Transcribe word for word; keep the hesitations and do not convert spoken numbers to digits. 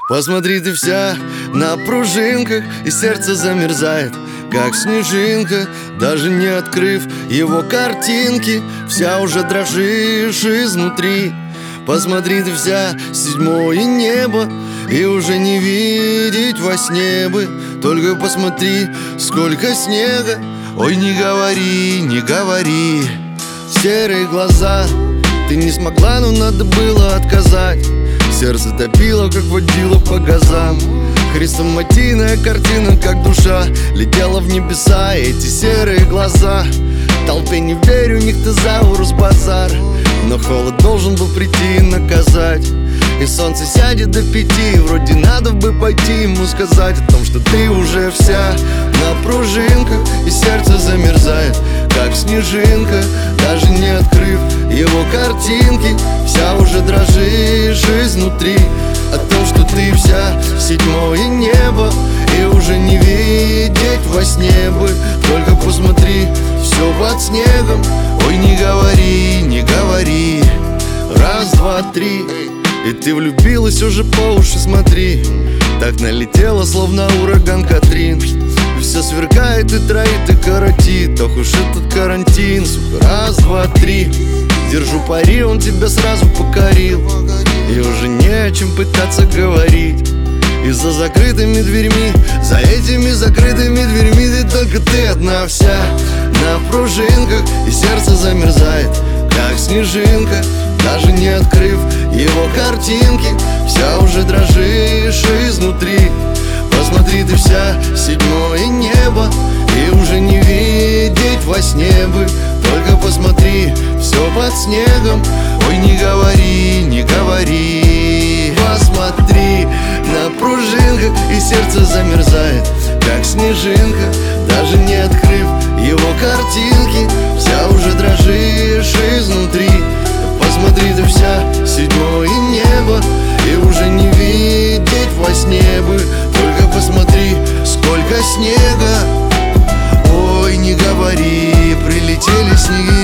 Посмотри, ты вся на пружинках, и сердце замерзает, как снежинка. Даже не открыв его картинки, вся уже дрожишь изнутри. Посмотри, ты вся седьмое небо, и уже не видеть во сне бы. Только посмотри, сколько снега. Ой, не говори, не говори. Серые глаза, ты не смогла, но надо было отказать. Сердце топило, как водило по газам. Хрестоматийная картина, как душа летела в небеса. Эти серые глаза, толпе не верю, у них тезаурус базар. Но холод должен был прийти и наказать. И солнце сядет до пяти, вроде надо бы пойти ему сказать о том, что ты уже вся на пружинках, и сердце замерзает, как снежинка. Даже не открыв его картинки, вся уже дрожишь изнутри. О том, что ты вся седьмое небо, и уже не видеть во сне бы. Только посмотри, все под снегом. Ой, не говори, не говори. Раз, два, три, и ты влюбилась уже по уши, смотри. Так налетела, словно ураган Катрин. И все сверкает и троит и коротит. Ох уж этот карантин, сука. Раз, два, три, держу пари, он тебя сразу покорил. И уже не о чем пытаться говорить. И за закрытыми дверьми, за этими закрытыми дверьми, ты только ты одна вся на пружинках, и сердце замерзает, как снежинка. Даже не открыв его картинки, вся уже дрожишь изнутри. Посмотри, ты вся седьмое небо, и уже не видеть во сне бы. Только посмотри, все под снегом. Ой, не говори, не говори. Посмотри, на пружинках, и сердце замерзает, как снежинка. Даже не открыв его картинки, вся уже дрожишь изнутри. Посмотри, ты вся седьмое небо, и уже не видеть во сне бы. Только посмотри, сколько снега. Ой, не говори, прилетели снеги.